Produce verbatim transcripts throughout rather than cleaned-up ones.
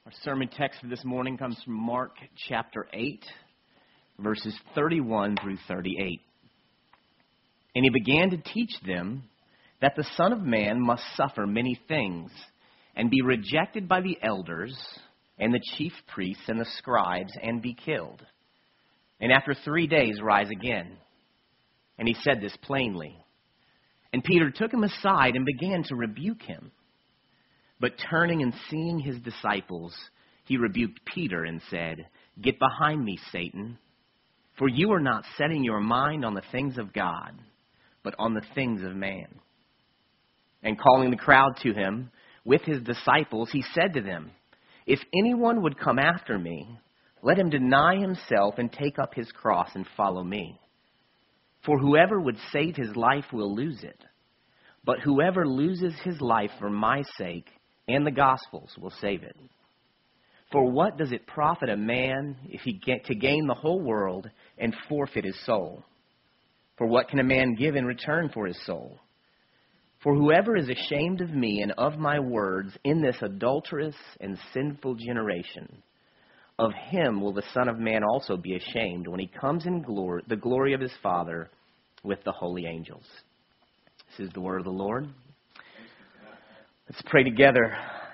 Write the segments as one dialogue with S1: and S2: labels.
S1: Our sermon text for this morning comes from Mark chapter eight, verses thirty-one through thirty-eight. And he began to teach them that the Son of Man must suffer many things and be rejected by the elders and the chief priests and the scribes and be killed, and after three days rise again. And he said this plainly. And Peter took him aside and began to rebuke him. But turning and seeing his disciples, he rebuked Peter and said, "Get behind me, Satan, for you are not setting your mind on the things of God, but on the things of man." And calling the crowd to him with his disciples, he said to them, "If anyone would come after me, let him deny himself and take up his cross and follow me. For whoever would save his life will lose it, but whoever loses his life for my sake and the gospel's will save it. For what does it profit a man if he get to gain the whole world and forfeit his soul? For what can a man give in return for his soul? For whoever is ashamed of me and of my words in this adulterous and sinful generation, of him will the Son of Man also be ashamed when he comes in glory, the glory of his Father with the holy angels." This is the word of the Lord. Let's pray together.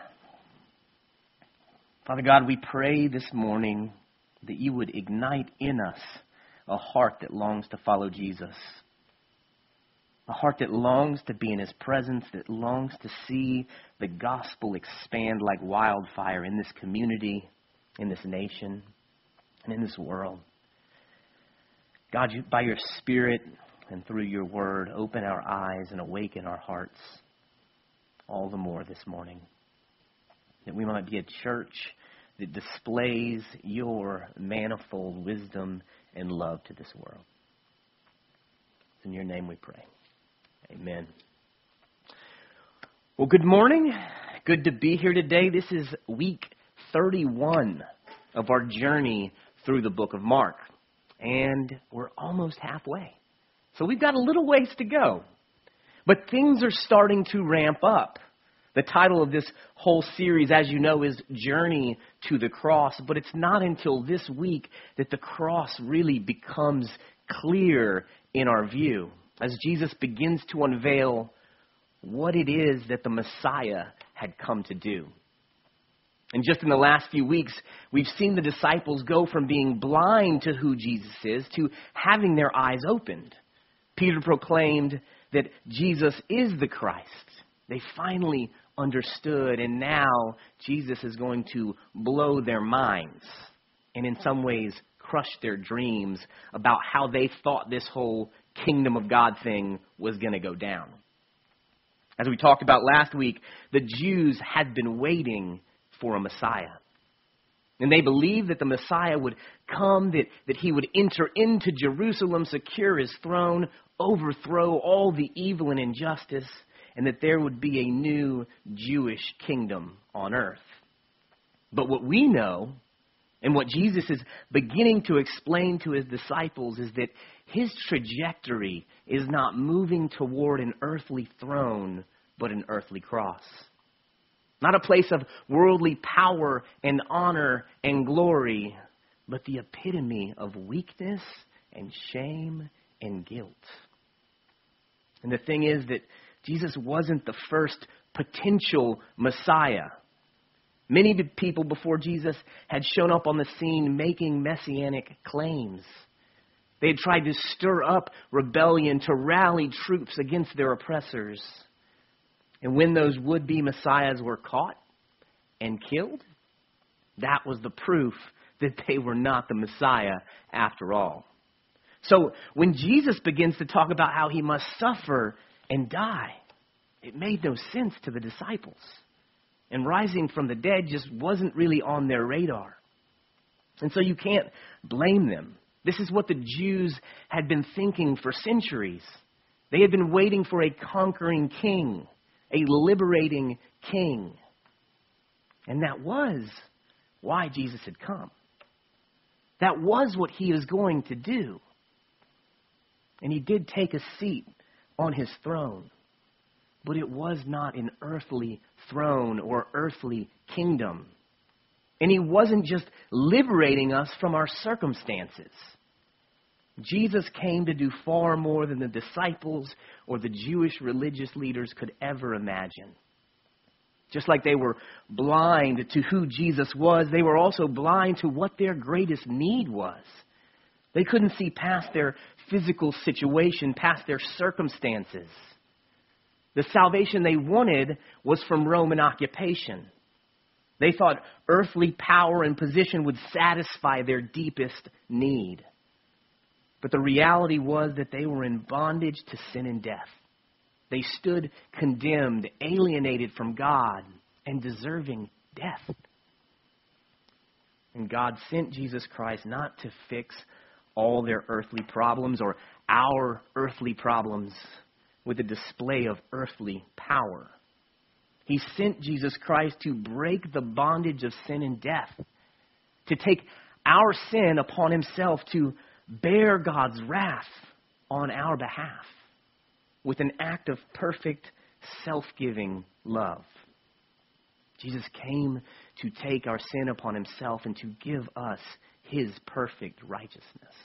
S1: Father God, we pray this morning that you would ignite in us a heart that longs to follow Jesus. A heart that longs to be in his presence, that longs to see the gospel expand like wildfire in this community, in this nation, and in this world. God, you, by your Spirit and through your word, open our eyes and awaken our hearts all the more this morning. That we might be a church that displays your manifold wisdom and love to this world. In your name we pray. Amen. Well, good morning. Good to be here today. This is week thirty-one of our journey through the book of Mark. And we're almost halfway. So we've got a little ways to go. But things are starting to ramp up. The title of this whole series, as you know, is Journey to the Cross. But it's not until this week that the cross really becomes clear in our view, as Jesus begins to unveil what it is that the Messiah had come to do. And just in the last few weeks, we've seen the disciples go from being blind to who Jesus is to having their eyes opened. Peter proclaimed that Jesus is the Christ. They finally understood, and now Jesus is going to blow their minds and in some ways crush their dreams about how they thought this whole kingdom of God thing was going to go down. As we talked about last week, the Jews had been waiting for a Messiah. And they believed that the Messiah would come, that, that he would enter into Jerusalem, secure his throne, overthrow all the evil and injustice, and that there would be a new Jewish kingdom on earth. But what we know, and what Jesus is beginning to explain to his disciples, is that his trajectory is not moving toward an earthly throne, but an earthly cross. Not a place of worldly power and honor and glory, but the epitome of weakness and shame and guilt. And the thing is that Jesus wasn't the first potential Messiah. Many people before Jesus had shown up on the scene making messianic claims. They had tried to stir up rebellion, to rally troops against their oppressors. And when those would-be messiahs were caught and killed, that was the proof that they were not the Messiah after all. So when Jesus begins to talk about how he must suffer and die, it made no sense to the disciples. And rising from the dead just wasn't really on their radar. And so you can't blame them. This is what the Jews had been thinking for centuries. They had been waiting for a conquering king, a liberating king. And that was why Jesus had come. That was what he was going to do. And he did take a seat on his throne. But it was not an earthly throne or earthly kingdom. And he wasn't just liberating us from our circumstances. Jesus came to do far more than the disciples or the Jewish religious leaders could ever imagine. Just like they were blind to who Jesus was, they were also blind to what their greatest need was. They couldn't see past their physical situation, past their circumstances. The salvation they wanted was from Roman occupation. They thought earthly power and position would satisfy their deepest need. But the reality was that they were in bondage to sin and death. They stood condemned, alienated from God, and deserving death. And God sent Jesus Christ not to fix all their earthly problems or our earthly problems with a display of earthly power. He sent Jesus Christ to break the bondage of sin and death, to take our sin upon himself, to bear God's wrath on our behalf with an act of perfect, self-giving love. Jesus came to take our sin upon himself and to give us his perfect righteousness.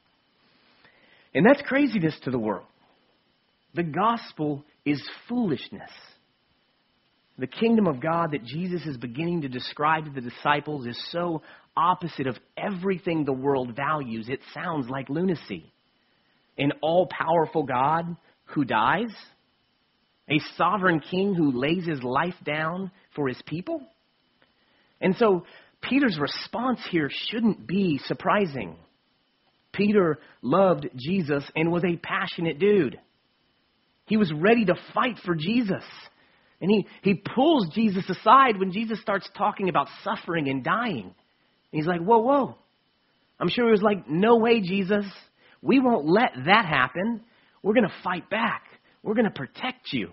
S1: And that's craziness to the world. The gospel is foolishness. The kingdom of God that Jesus is beginning to describe to the disciples is so opposite of everything the world values. It sounds like lunacy. An all-powerful God who dies? A sovereign king who lays his life down for his people? And so Peter's response here shouldn't be surprising. Peter loved Jesus and was a passionate dude. He was ready to fight for Jesus. And he, he pulls Jesus aside when Jesus starts talking about suffering and dying. And he's like, whoa, whoa. I'm sure he was like, no way, Jesus. We won't let that happen. We're going to fight back. We're going to protect you.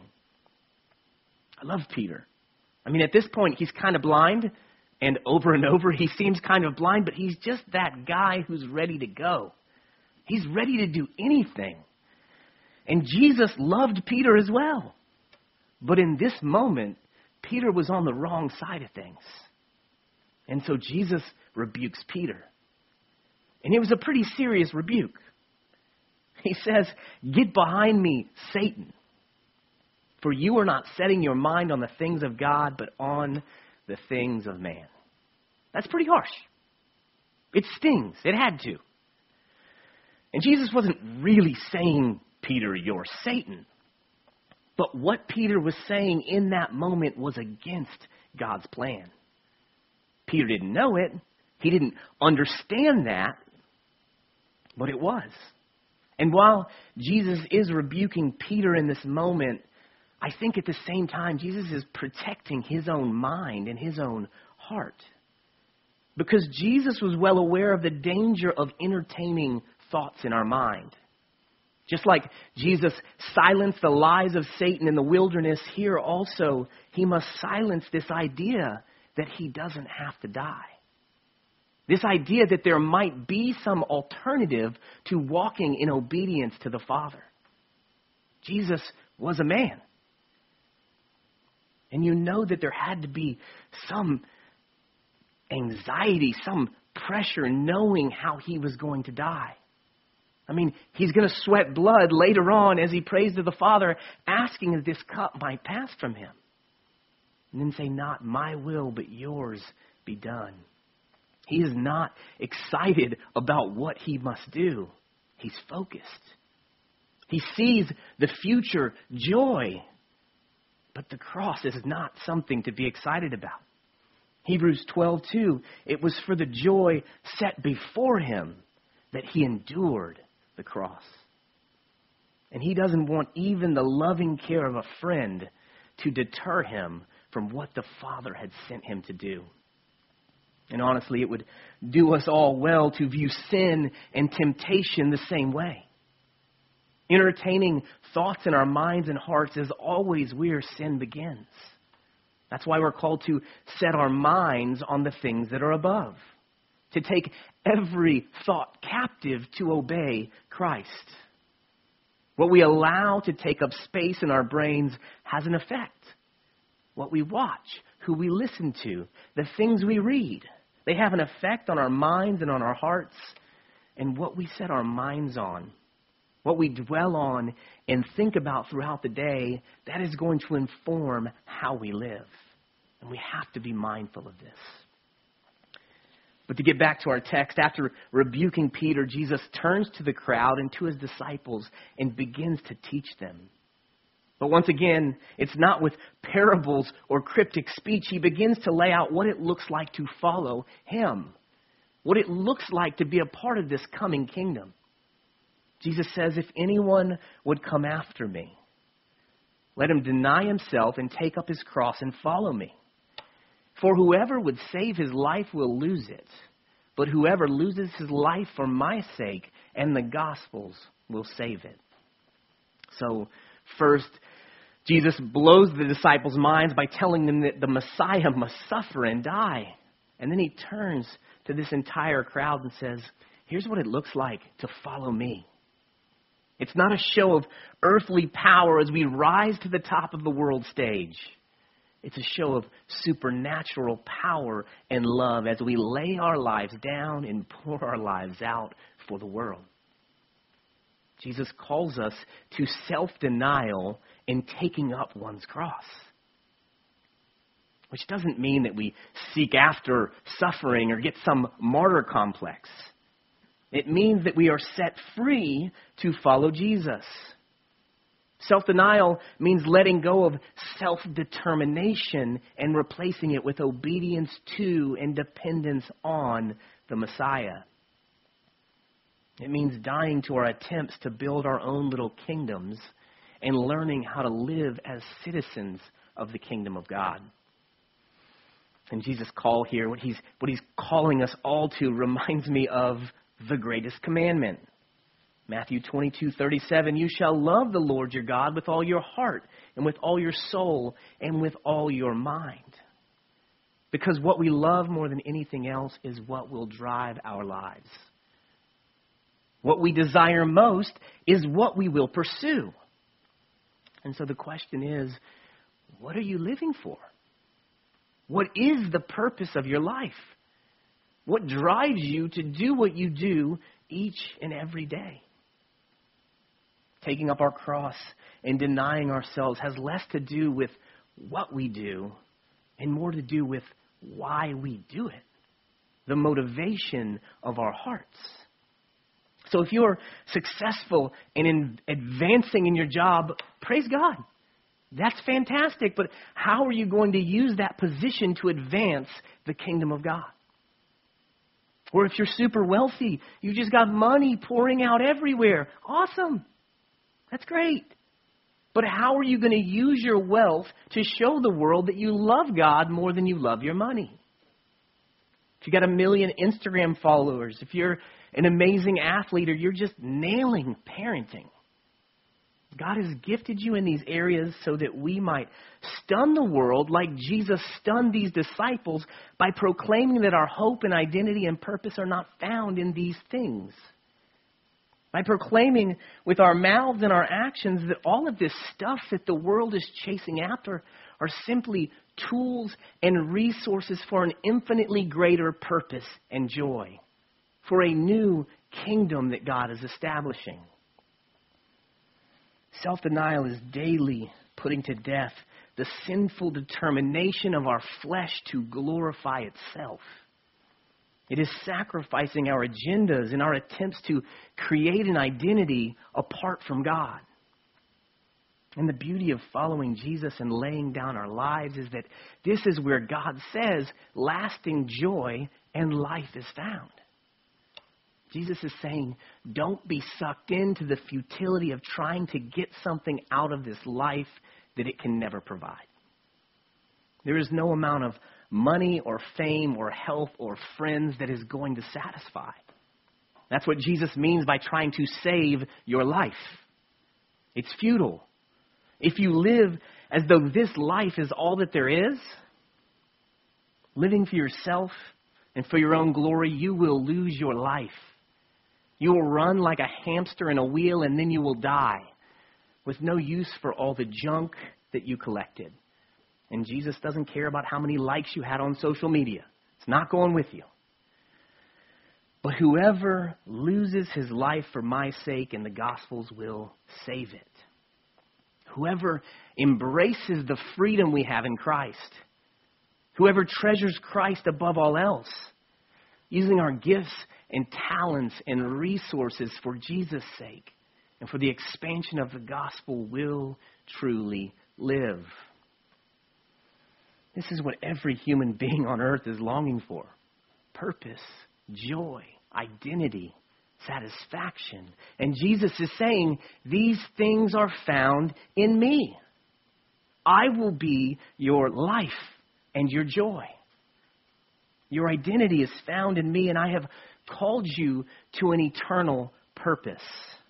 S1: I love Peter. I mean, at this point, he's kind of blind. And over and over, he seems kind of blind. But he's just that guy who's ready to go. He's ready to do anything. And Jesus loved Peter as well. But in this moment, Peter was on the wrong side of things. And so Jesus rebukes Peter. And it was a pretty serious rebuke. He says, "Get behind me, Satan. For you are not setting your mind on the things of God, but on the things of man." That's pretty harsh. It stings. It had to. And Jesus wasn't really saying, Peter, you're Satan. But what Peter was saying in that moment was against God's plan. Peter didn't know it. He didn't understand that. But it was. And while Jesus is rebuking Peter in this moment, I think at the same time, Jesus is protecting his own mind and his own heart. Because Jesus was well aware of the danger of entertaining thoughts in our mind. Just like Jesus silenced the lies of Satan in the wilderness, here also he must silence this idea that he doesn't have to die. This idea that there might be some alternative to walking in obedience to the Father. Jesus was a man. And you know that there had to be some anxiety, some pressure knowing how he was going to die. I mean, he's going to sweat blood later on as he prays to the Father, asking if this cup might pass from him. And then say, not my will, but yours be done. He is not excited about what he must do. He's focused. He sees the future joy. But the cross is not something to be excited about. Hebrews twelve two, it was for the joy set before him that he endured the cross. And he doesn't want even the loving care of a friend to deter him from what the Father had sent him to do. And honestly, it would do us all well to view sin and temptation the same way. Entertaining thoughts in our minds and hearts is always where sin begins. That's why we're called to set our minds on the things that are above. To take every thought captive to obey Christ. What we allow to take up space in our brains has an effect. what we watch, who we listen to, the things we read. They have an effect on our minds and on our hearts, and what we set our minds on, what we dwell on and think about throughout the day, that is going to inform how we live. And we have to be mindful of this. But to get back to our text, after rebuking Peter, Jesus turns to the crowd and to his disciples and begins to teach them. But once again, it's not with parables or cryptic speech. He begins to lay out what it looks like to follow him, what it looks like to be a part of this coming kingdom. Jesus says, if anyone would come after me, let him deny himself and take up his cross and follow me. For whoever would save his life will lose it, but whoever loses his life for my sake and the gospel's will save it. So first, Jesus blows the disciples' minds by telling them that the Messiah must suffer and die. And then he turns to this entire crowd and says, here's what it looks like to follow me. It's not a show of earthly power as we rise to the top of the world stage. It's a show of supernatural power and love as we lay our lives down and pour our lives out for the world. Jesus calls us to self-denial and taking up one's cross. Which doesn't mean that we seek after suffering or get some martyr complex. It means that we are set free to follow Jesus. Self-denial means letting go of self-determination and replacing it with obedience to and dependence on the Messiah. It means dying to our attempts to build our own little kingdoms and learning how to live as citizens of the kingdom of God. And Jesus' call here, what he's, what he's calling us all to, reminds me of the greatest commandment. Matthew twenty-two thirty-seven, you shall love the Lord your God with all your heart and with all your soul and with all your mind. Because what we love more than anything else is what will drive our lives. What we desire most is what we will pursue. And so the question is, what are you living for? What is the purpose of your life? What drives you to do what you do each and every day? Taking up our cross and denying ourselves has less to do with what we do and more to do with why we do it, the motivation of our hearts. So if you're successful and in advancing in your job, praise God. That's fantastic. But how are you going to use that position to advance the kingdom of God? Or if you're super wealthy, you just got money pouring out everywhere. Awesome. That's great. But how are you going to use your wealth to show the world that you love God more than you love your money? If you got a million Instagram followers, if you're an amazing athlete, or you're just nailing parenting, God has gifted you in these areas so that we might stun the world like Jesus stunned these disciples by proclaiming that our hope and identity and purpose are not found in these things. By proclaiming with our mouths and our actions that all of this stuff that the world is chasing after are simply tools and resources for an infinitely greater purpose and joy, for a new kingdom that God is establishing. Self-denial is daily putting to death the sinful determination of our flesh to glorify itself. It is sacrificing our agendas and our attempts to create an identity apart from God. And the beauty of following Jesus and laying down our lives is that this is where God says lasting joy and life is found. Jesus is saying, don't be sucked into the futility of trying to get something out of this life that it can never provide. There is no amount of money or fame or health or friends that is going to satisfy. That's what Jesus means by trying to save your life. It's futile. If you live as though this life is all that there is, living for yourself and for your own glory, you will lose your life. You will run like a hamster in a wheel, and then you will die with no use for all the junk that you collected. And Jesus doesn't care about how many likes you had on social media. It's not going with you. But whoever loses his life for my sake and the gospel's will save it. Whoever embraces the freedom we have in Christ. Whoever treasures Christ above all else. Using our gifts and talents and resources for Jesus' sake and for the expansion of the gospel will truly live. This is what every human being on earth is longing for. Purpose, joy, identity, satisfaction. And Jesus is saying, these things are found in me. I will be your life and your joy. Your identity is found in me, and I have called you to an eternal purpose.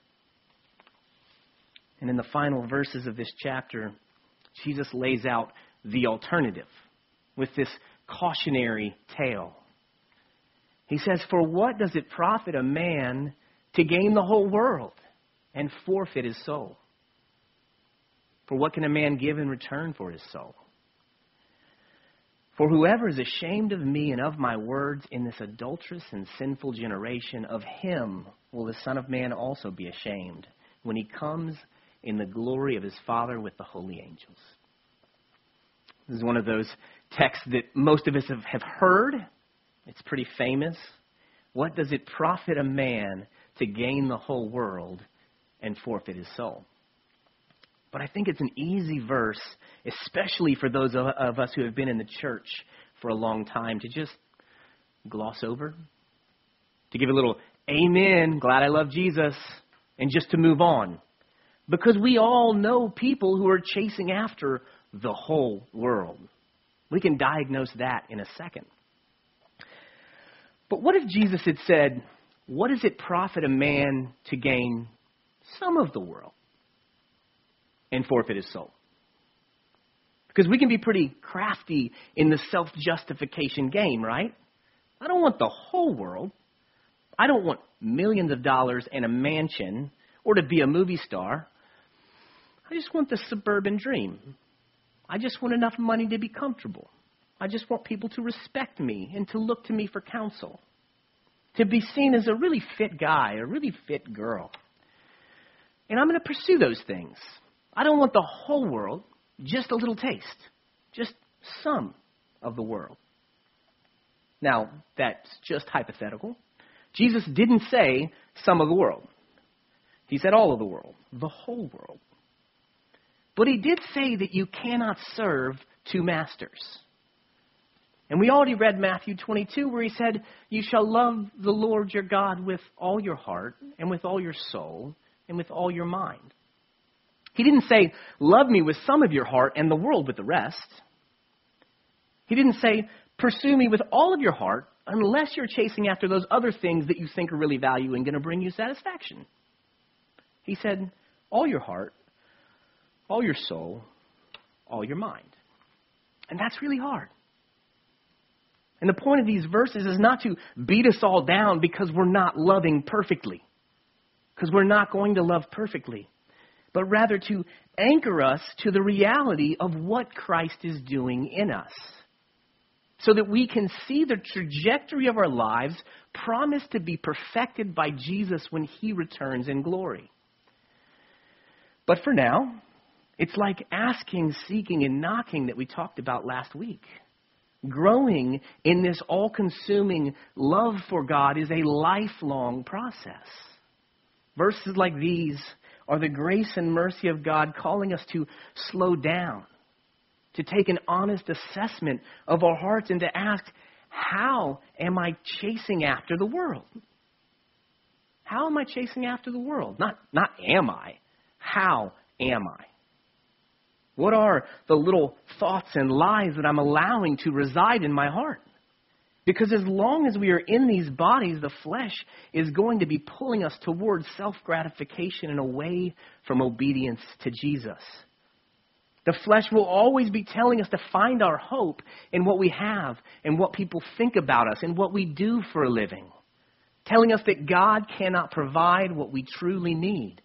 S1: And in the final verses of this chapter, Jesus lays out the alternative with this cautionary tale. He says, for what does it profit a man to gain the whole world and forfeit his soul? For what can a man give in return for his soul? For whoever is ashamed of me and of my words in this adulterous and sinful generation, of him will the Son of Man also be ashamed when he comes in the glory of his Father with the holy angels. This is one of those texts that most of us have, have heard. It's pretty famous. What does it profit a man to gain the whole world and forfeit his soul? But I think it's an easy verse, especially for those of, of us who have been in the church for a long time, to just gloss over, to give a little amen, glad I love Jesus, and just to move on. Because we all know people who are chasing after the whole world. We can diagnose that in a second. But what if Jesus had said, what does it profit a man to gain some of the world and forfeit his soul? Because we can be pretty crafty in the self-justification game, right? I don't want the whole world. I don't want millions of dollars and a mansion or to be a movie star. I just want the suburban dream. I just want enough money to be comfortable. I just want people to respect me and to look to me for counsel. To be seen as a really fit guy, a really fit girl. And I'm going to pursue those things. I don't want the whole world, just a little taste. Just some of the world. Now, that's just hypothetical. Jesus didn't say some of the world. He said all of the world, the whole world. But he did say that you cannot serve two masters. And we already read Matthew twenty-two where he said, you shall love the Lord your God with all your heart and with all your soul and with all your mind. He didn't say, love me with some of your heart and the world with the rest. He didn't say, pursue me with all of your heart unless you're chasing after those other things that you think are really valuable and going to bring you satisfaction. He said, all your heart, all your soul, all your mind. And that's really hard. And the point of these verses is not to beat us all down because we're not loving perfectly. Because we're not going to love perfectly. But rather to anchor us to the reality of what Christ is doing in us. So that we can see the trajectory of our lives promised to be perfected by Jesus when he returns in glory. But for now, it's like asking, seeking, and knocking that we talked about last week. Growing in this all-consuming love for God is a lifelong process. Verses like these are the grace and mercy of God calling us to slow down, to take an honest assessment of our hearts and to ask, how am I chasing after the world? How am I chasing after the world? Not, not am I. How am I? What are the little thoughts and lies that I'm allowing to reside in my heart? Because as long as we are in these bodies, the flesh is going to be pulling us towards self-gratification and away from obedience to Jesus. The flesh will always be telling us to find our hope in what we have and what people think about us and what we do for a living. Telling us that God cannot provide what we truly need.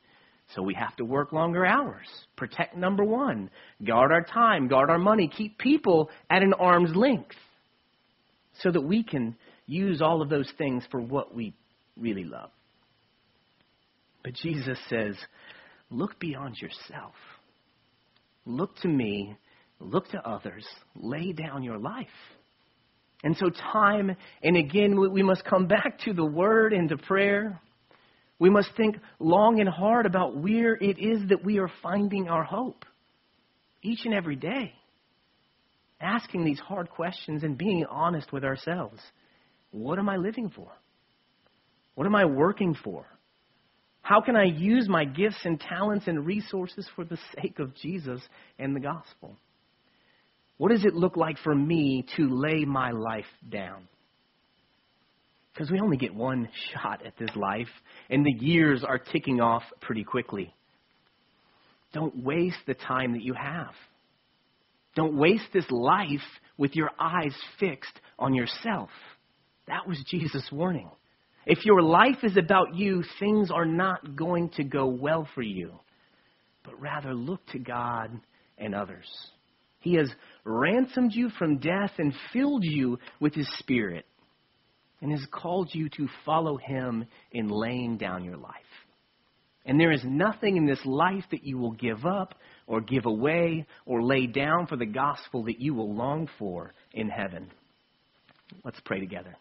S1: So we have to work longer hours, protect number one, guard our time, guard our money, keep people at an arm's length so that we can use all of those things for what we really love. But Jesus says, look beyond yourself. Look to me, look to others, lay down your life. And so time and again, we must come back to the Word and to prayer. We must think long and hard about where it is that we are finding our hope each and every day. Asking these hard questions and being honest with ourselves. What am I living for? What am I working for? How can I use my gifts and talents and resources for the sake of Jesus and the gospel? What does it look like for me to lay my life down? Because we only get one shot at this life, and the years are ticking off pretty quickly. Don't waste the time that you have. Don't waste this life with your eyes fixed on yourself. That was Jesus' warning. If your life is about you, things are not going to go well for you. But rather look to God and others. He has ransomed you from death and filled you with His Spirit, and has called you to follow Him in laying down your life. And there is nothing in this life that you will give up or give away or lay down for the gospel that you will long for in heaven. Let's pray together.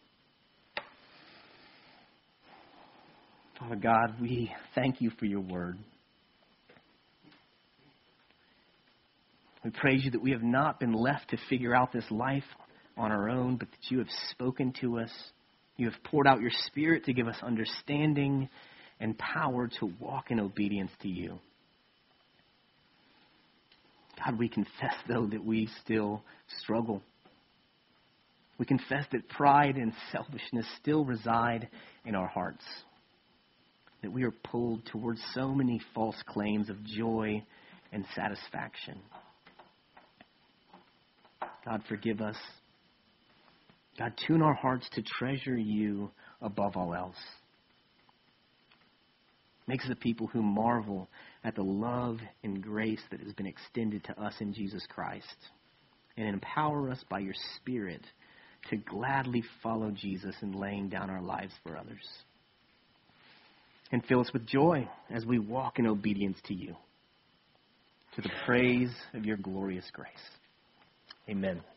S1: Father God, we thank you for your word. We praise you that we have not been left to figure out this life on our own, but that you have spoken to us. You have poured out your Spirit to give us understanding and power to walk in obedience to you. God, we confess, though, that we still struggle. We confess that pride and selfishness still reside in our hearts. That we are pulled towards so many false claims of joy and satisfaction. God, forgive us. God, tune our hearts to treasure you above all else. Make us a people who marvel at the love and grace that has been extended to us in Jesus Christ. And empower us by your Spirit to gladly follow Jesus in laying down our lives for others. And fill us with joy as we walk in obedience to you, to the praise of your glorious grace. Amen.